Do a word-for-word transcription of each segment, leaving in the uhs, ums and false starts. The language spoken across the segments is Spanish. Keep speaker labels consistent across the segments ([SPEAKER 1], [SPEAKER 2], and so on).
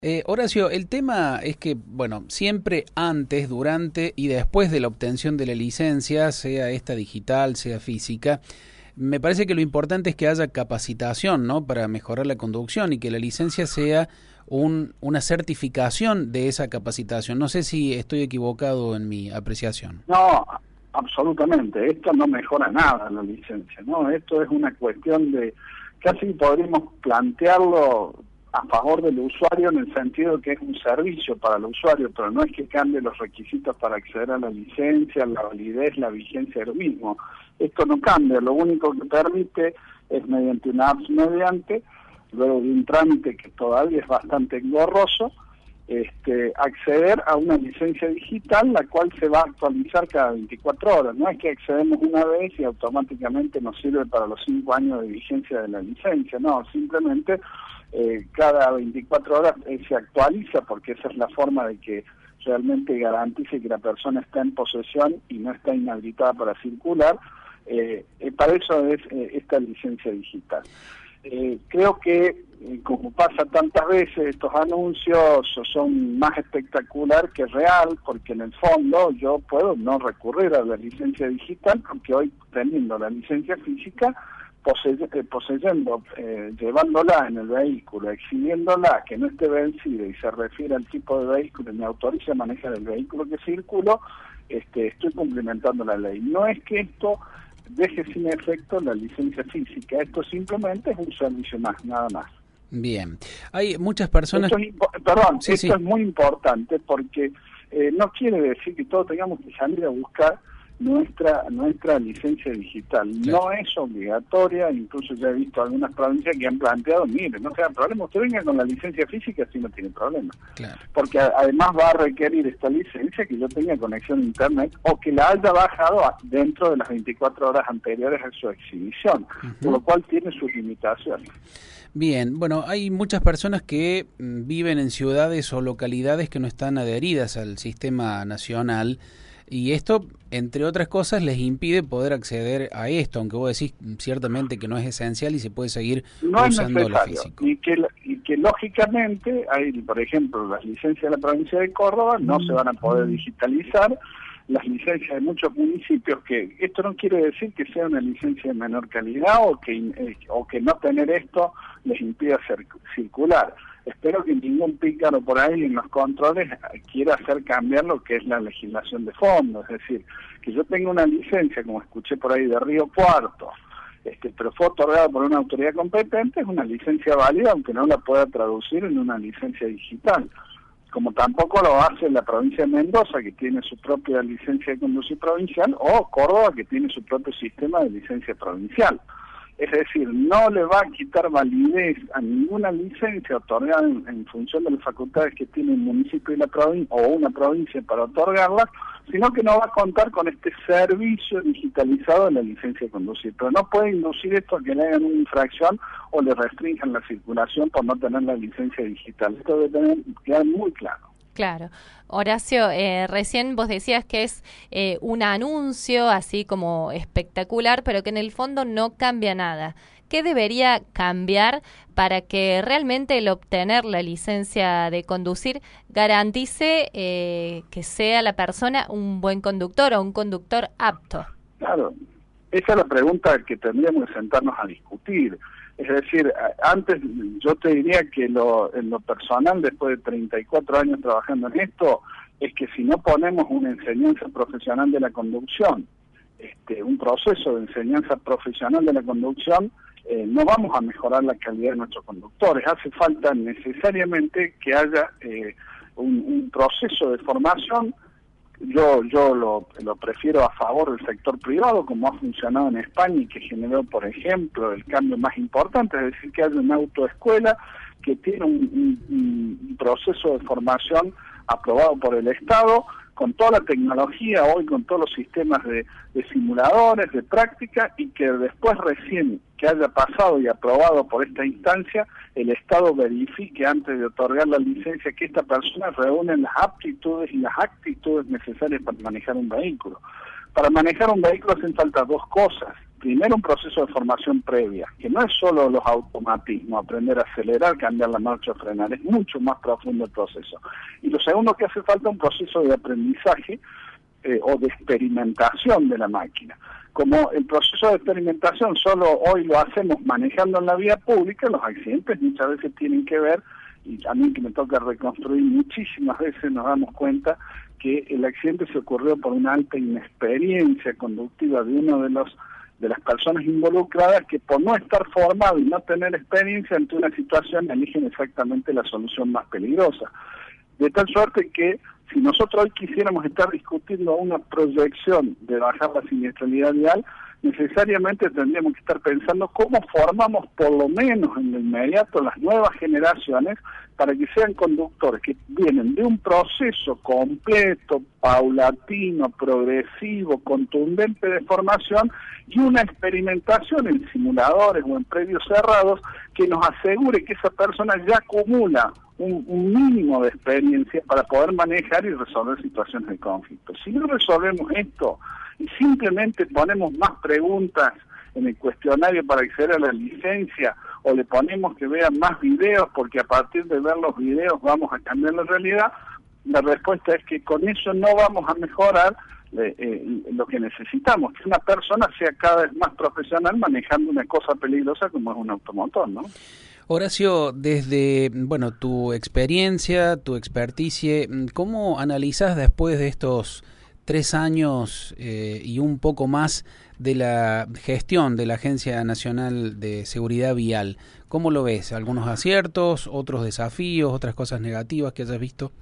[SPEAKER 1] Eh, Horacio, el tema es que, bueno, siempre antes, durante y después de la obtención de la licencia, sea esta digital, sea física, me parece que lo importante es que haya capacitación, ¿no? Para mejorar la conducción y que la licencia sea un, una certificación de esa capacitación. No sé si estoy equivocado en mi apreciación.
[SPEAKER 2] No, absolutamente. Esto no mejora nada la licencia, ¿no? Esto es una cuestión de, casi podríamos plantearlo a favor del usuario en el sentido que es un servicio para el usuario, pero no es que cambie los requisitos para acceder a la licencia, la validez, la vigencia de lo mismo. Esto no cambia, lo único que permite es mediante una apps mediante, luego de un trámite que todavía es bastante engorroso, Este, acceder a una licencia digital, la cual se va a actualizar cada veinticuatro horas. No es que accedemos una vez y automáticamente nos sirve para los cinco años de vigencia de la licencia, no, simplemente eh, cada veinticuatro horas eh, se actualiza, porque esa es la forma de que realmente garantice que la persona está en posesión y no está inhabilitada para circular. Eh, eh, para eso es eh, esta licencia digital. Eh, creo que, eh, como pasa tantas veces, estos anuncios son más espectacular que real, porque en el fondo yo puedo no recurrir a la licencia digital, porque hoy, teniendo la licencia física, pose eh, poseyendo, eh, llevándola en el vehículo, exhibiéndola, que no esté vencida y se refiere al tipo de vehículo y me autoriza a manejar el vehículo que circulo, este, estoy cumplimentando la ley. No es que esto deje sin efecto la licencia física, esto simplemente es un servicio más, nada más.
[SPEAKER 1] Bien, hay muchas personas...
[SPEAKER 2] Esto es, perdón,
[SPEAKER 1] sí,
[SPEAKER 2] esto
[SPEAKER 1] sí.
[SPEAKER 2] es muy importante porque eh, no quiere decir que todos tengamos que salir a buscar nuestra nuestra licencia digital.
[SPEAKER 1] Claro.
[SPEAKER 2] No es obligatoria, incluso ya he visto algunas provincias que han planteado, mire, no sea problema, usted venga con la licencia física si no tiene problema.
[SPEAKER 1] Claro.
[SPEAKER 2] Porque a, además va a requerir esta licencia que yo tenga conexión a internet o que la haya bajado a, dentro de las veinticuatro horas anteriores a su exhibición, uh-huh. Por lo cual tiene sus limitaciones.
[SPEAKER 1] Bien, bueno, hay muchas personas que mm, viven en ciudades o localidades que no están adheridas al sistema nacional y esto, entre otras cosas, les impide poder acceder a esto, aunque vos decís ciertamente que no es esencial y se puede seguir
[SPEAKER 2] no
[SPEAKER 1] usando lo
[SPEAKER 2] necesario,
[SPEAKER 1] físico.
[SPEAKER 2] Y que, y que lógicamente, hay, por ejemplo, las licencias de la provincia de Córdoba no mm. se van a poder digitalizar, las licencias de muchos municipios, que esto no quiere decir que sea una licencia de menor calidad o que, eh, o que no tener esto les impida ser, circular. Espero que ningún pícaro por ahí en los controles quiera hacer cambiar lo que es la legislación de fondo, es decir, que yo tenga una licencia, como escuché por ahí, de Río Cuarto, este, pero fue otorgada por una autoridad competente, es una licencia válida, aunque no la pueda traducir en una licencia digital. Como tampoco lo hace la provincia de Mendoza, que tiene su propia licencia de conducir provincial, o Córdoba, que tiene su propio sistema de licencia provincial. Es decir, no le va a quitar validez a ninguna licencia otorgada en, en función de las facultades que tiene un municipio y la provincia, o una provincia para otorgarlas, sino que no va a contar con este servicio digitalizado de la licencia de conducir. Pero no puede inducir esto a que le hagan una infracción o le restrinjan la circulación por no tener la licencia digital. Esto debe tener, quedar muy claro.
[SPEAKER 3] Claro. Horacio, eh, recién vos decías que es eh, un anuncio así como espectacular, pero que en el fondo no cambia nada. ¿Qué debería cambiar para que realmente el obtener la licencia de conducir garantice eh, que sea la persona un buen conductor o un conductor apto?
[SPEAKER 2] Claro, esa es la pregunta que tendríamos que sentarnos a discutir. Es decir, antes yo te diría que lo, en lo personal, después de treinta y cuatro años trabajando en esto, es que si no ponemos una enseñanza profesional de la conducción, este, un proceso de enseñanza profesional de la conducción, eh, no vamos a mejorar la calidad de nuestros conductores. Hace falta necesariamente que haya eh, un, un proceso de formación. Yo yo lo, lo prefiero a favor del sector privado, como ha funcionado en España y que generó, por ejemplo, el cambio más importante, es decir, que haya una autoescuela que tiene un, un, un proceso de formación aprobado por el Estado, con toda la tecnología hoy, con todos los sistemas de, de simuladores, de práctica, y que después recién que haya pasado y aprobado por esta instancia, el Estado verifique antes de otorgar la licencia que esta persona reúne las aptitudes y las actitudes necesarias para manejar un vehículo. Para manejar un vehículo hacen falta dos cosas, primero un proceso de formación previa, que no es solo los automatismos, aprender a acelerar, cambiar la marcha o frenar, es mucho más profundo el proceso. Y lo segundo que hace falta es un proceso de aprendizaje eh, o de experimentación de la máquina. Como el proceso de experimentación solo hoy lo hacemos manejando en la vía pública, los accidentes muchas veces tienen que ver, y a mí que me toca reconstruir muchísimas veces nos damos cuenta que el accidente se ocurrió por una alta inexperiencia conductiva de uno de los de las personas involucradas que por no estar formado y no tener experiencia ante una situación eligen exactamente la solución más peligrosa. De tal suerte que si nosotros hoy quisiéramos estar discutiendo una proyección de bajar la siniestralidad vial, necesariamente tendríamos que estar pensando cómo formamos por lo menos en lo inmediato las nuevas generaciones para que sean conductores que vienen de un proceso completo, paulatino, progresivo, contundente de formación y una experimentación en simuladores o en predios cerrados que nos asegure que esa persona ya acumula un, un mínimo de experiencia para poder manejar y resolver situaciones de conflicto. Si no resolvemos esto y simplemente ponemos más preguntas en el cuestionario para acceder a la licencia o le ponemos que vean más videos porque a partir de ver los videos vamos a cambiar la realidad, la respuesta es que con eso no vamos a mejorar eh, eh, lo que necesitamos, que una persona sea cada vez más profesional manejando una cosa peligrosa como es un automotor, ¿no?
[SPEAKER 1] Horacio, desde bueno tu experiencia, tu experticia, ¿cómo analizás después de estos tres años eh, y un poco más de la gestión de la Agencia Nacional de Seguridad Vial? ¿Cómo lo ves? ¿Algunos aciertos, otros desafíos, otras cosas negativas que hayas visto?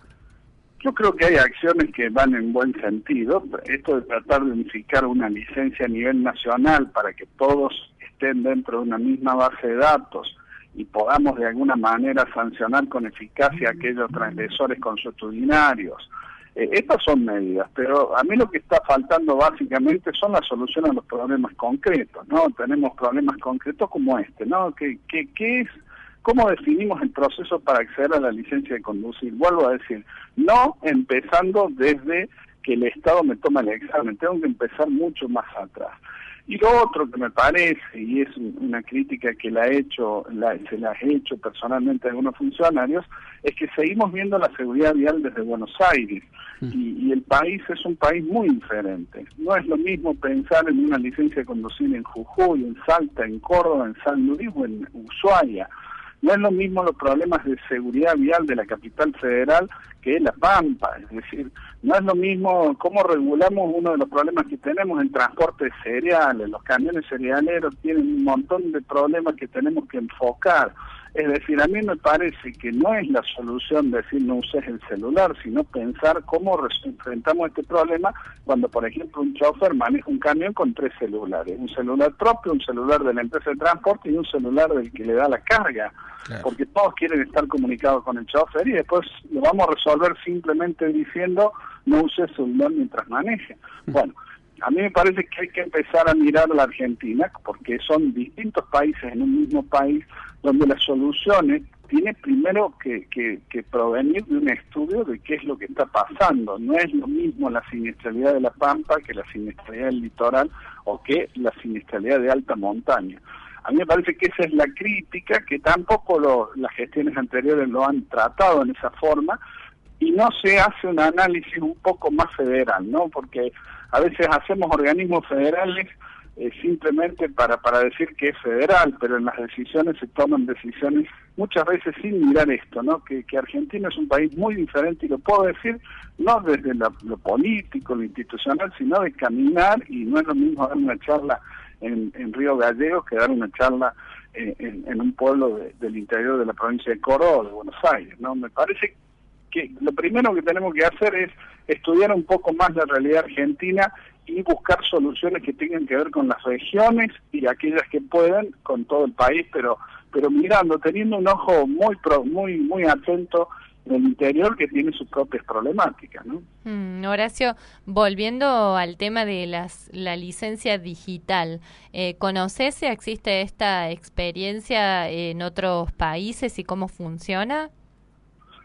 [SPEAKER 2] Yo creo que hay acciones que van en buen sentido. Esto de tratar de unificar una licencia a nivel nacional para que todos estén dentro de una misma base de datos y podamos de alguna manera sancionar con eficacia a aquellos transgresores consuetudinarios. Eh, estas son medidas, pero a mí lo que está faltando básicamente son las soluciones a los problemas concretos, ¿no? Tenemos problemas concretos como este, ¿no? ¿Qué, qué, qué es? ¿Cómo definimos el proceso para acceder a la licencia de conducir? Vuelvo a decir, no empezando desde que el Estado me toma el examen, tengo que empezar mucho más atrás. Y lo otro que me parece, y es una crítica que la he hecho, la, se la he hecho personalmente a algunos funcionarios, es que seguimos viendo la seguridad vial desde Buenos Aires, y, y el país es un país muy diferente. No es lo mismo pensar en una licencia de conducir en Jujuy, en Salta, en Córdoba, en San Luis o en Ushuaia. No es lo mismo los problemas de seguridad vial de la capital federal que La Pampa, es decir, no es lo mismo cómo regulamos uno de los problemas que tenemos en transporte de cereales. Los camiones cerealeros tienen un montón de problemas que tenemos que enfocar. Es decir, a mí me parece que no es la solución decir no uses el celular, sino pensar cómo enfrentamos este problema cuando, por ejemplo, un chofer maneja un camión con tres celulares. Un celular propio, un celular de la empresa de transporte y un celular del que le da la carga. Claro. Porque todos quieren estar comunicados con el chofer y después lo vamos a resolver simplemente diciendo no use el celular mientras maneje. Bueno, a mí me parece que hay que empezar a mirar a la Argentina, porque son distintos países en un mismo país, donde las soluciones tienen primero que, que, que provenir de un estudio de qué es lo que está pasando. No es lo mismo la siniestralidad de La Pampa que la siniestralidad del litoral o que la siniestralidad de alta montaña. A mí me parece que esa es la crítica, que tampoco lo, las gestiones anteriores lo han tratado en esa forma, y no se hace un análisis un poco más federal, ¿no? Porque a veces hacemos organismos federales eh, simplemente para, para decir que es federal, pero en las decisiones se toman decisiones muchas veces sin mirar esto, ¿no? Que, que Argentina es un país muy diferente, y lo puedo decir no desde la, lo político, lo institucional, sino de caminar, y no es lo mismo dar una charla en, en Río Gallegos que dar una charla eh, en, en un pueblo de, del interior de la provincia de Córdoba o de Buenos Aires, ¿no? Me parece que lo primero que tenemos que hacer es estudiar un poco más la realidad argentina y buscar soluciones que tengan que ver con las regiones y aquellas que puedan con todo el país, pero pero mirando, teniendo un ojo muy pro, muy muy atento en el interior, que tiene sus propias problemáticas, ¿no?
[SPEAKER 3] Mm, Horacio, volviendo al tema de las, la licencia digital, eh, ¿conoces si existe esta experiencia en otros países y cómo funciona?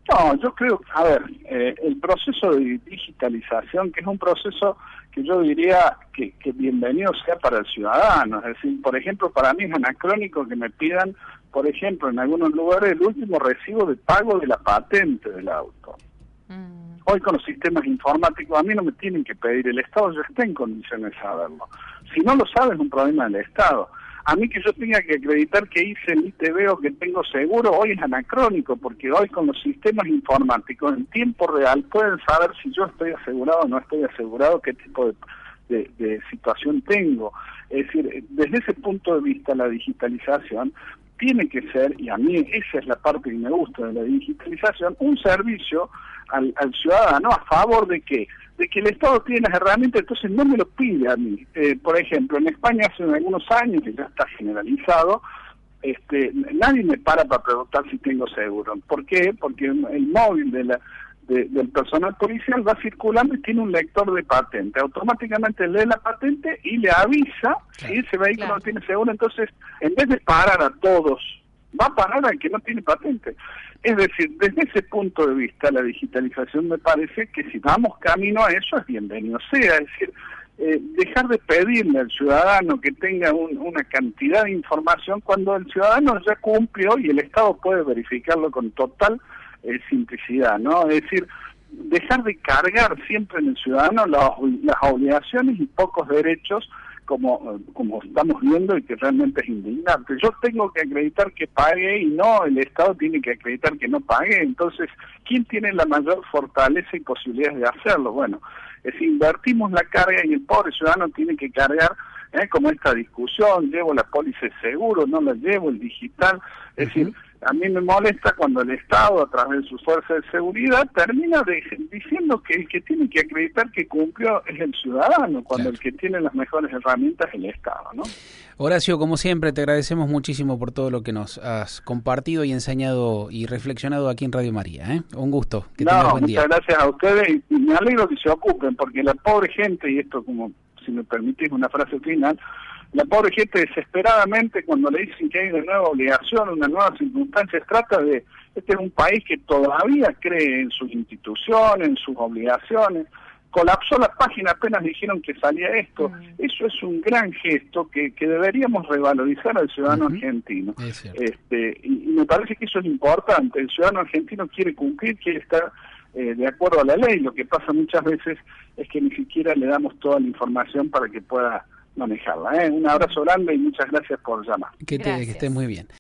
[SPEAKER 2] No, yo creo, a ver, eh, el proceso de digitalización, que es un proceso que yo diría que, que bienvenido sea para el ciudadano, es decir, por ejemplo, para mí es anacrónico que me pidan, por ejemplo, en algunos lugares el último recibo de pago de la patente del auto. Mm. Hoy con los sistemas informáticos a mí no me tienen que pedir, el Estado ya está en condiciones de saberlo. Si no lo sabe es un problema del Estado. A mí que yo tenga que acreditar que hice el I T V o que tengo seguro, hoy es anacrónico, porque hoy con los sistemas informáticos en tiempo real pueden saber si yo estoy asegurado o no estoy asegurado, qué tipo de, de, de situación tengo. Es decir, desde ese punto de vista la digitalización tiene que ser, y a mí esa es la parte que me gusta de la digitalización, un servicio al, al ciudadano a favor de qué, de que el Estado tiene las herramientas, entonces no me lo pide a mí. Eh, por ejemplo, en España hace algunos años, que ya está generalizado, este, nadie me para para preguntar si tengo seguro. ¿Por qué? Porque el móvil de la, de, del personal policial va circulando y tiene un lector de patente. Automáticamente lee la patente y le avisa si ese vehículo claro. no tiene seguro. Entonces, en vez de parar a todos, va a parar al que no tiene patente. Es decir, desde ese punto de vista, la digitalización me parece que si vamos camino a eso es bienvenido sea. Es decir, eh, dejar de pedirle al ciudadano que tenga un, una cantidad de información cuando el ciudadano ya cumplió y el Estado puede verificarlo con total eh, simplicidad, ¿no? Es decir, dejar de cargar siempre en el ciudadano las, las obligaciones y pocos derechos como como estamos viendo y que realmente es indignante. Yo tengo que acreditar que pague y no, el Estado tiene que acreditar que no pague. Entonces, ¿quién tiene la mayor fortaleza y posibilidades de hacerlo? Bueno, es decir, invertimos la carga y el pobre ciudadano tiene que cargar, ¿eh? como esta discusión, llevo la póliza de seguro, no la llevo, el digital, es uh-huh. decir, a mí me molesta cuando el Estado, a través de sus fuerzas de seguridad, termina de, diciendo que el que tiene que acreditar que cumplió es el ciudadano, cuando claro. el que tiene las mejores herramientas es el Estado, ¿no?
[SPEAKER 1] Horacio, como siempre, te agradecemos muchísimo por todo lo que nos has compartido y enseñado y reflexionado aquí en Radio María, ¿eh? Un gusto. Que
[SPEAKER 2] no,
[SPEAKER 1] tengas buen día.
[SPEAKER 2] Muchas gracias a ustedes y me alegro que se ocupen, porque la pobre gente, y esto como, si me permitís una frase final, la pobre gente desesperadamente cuando le dicen que hay una nueva obligación, una nueva circunstancia, trata de, este es un país que todavía cree en sus instituciones, en sus obligaciones, colapsó la página apenas dijeron que salía esto, mm. eso es un gran gesto que, que deberíamos revalorizar al ciudadano uh-huh. argentino, este, y, y me parece que eso es importante, el ciudadano argentino quiere cumplir, quiere estar eh, de acuerdo a la ley, lo que pasa muchas veces es que ni siquiera le damos toda la información para que pueda manejarla. ¿eh? Un abrazo grande y muchas gracias por llamar.
[SPEAKER 1] Que, te, que estés muy bien.